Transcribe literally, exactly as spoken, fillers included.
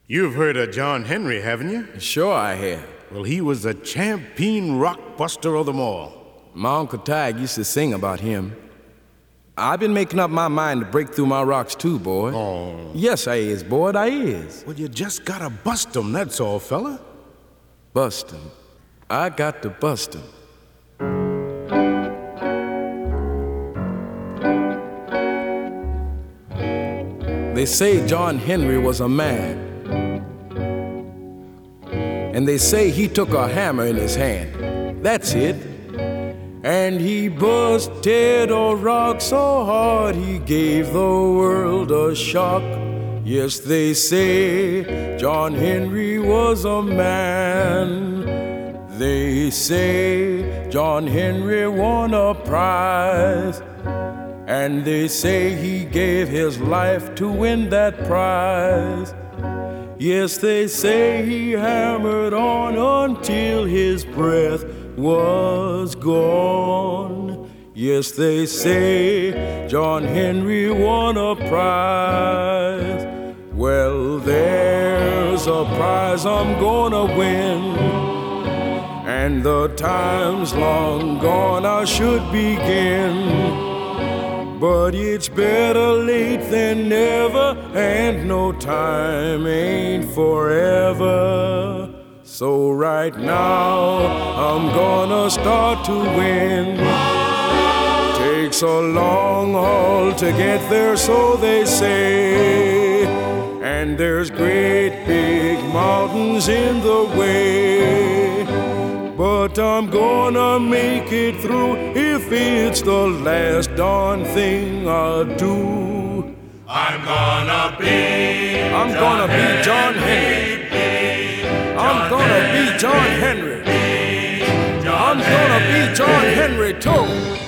You've heard of John Henry, haven't you? Sure I have. Well, he was the champion rock buster of them all. My Uncle Tig used to sing about him. I've been making up my mind to break through my rocks too, boy. Oh. Yes, I is, boy, I is. Well, you just gotta bust 'em, that's all, fella. Bust 'em. I got to bust 'em. They say John Henry was a man. And they say he took a hammer in his hand. That's it. And he busted a rock so hard he gave the world a shock. Yes, they say John Henry was a man. They say John Henry won a prize. And they say he gave his life to win that prize. Yes, they say he hammered on until his breath was gone. Yes, they say John Henry won a prize. Well, there's a prize I'm gonna win, and the time's long gone I should begin. But it's better late than never, and no time ain't forever. So right now, I'm gonna start to win. Takes a long haul to get there, so they say. And there's great big mountains in the way. But I'm gonna make it through if it's the last darn thing I do. I'm gonna be I'm John gonna be John Henry. Henry. I'm gonna be John Henry. John I'm gonna be John Henry too.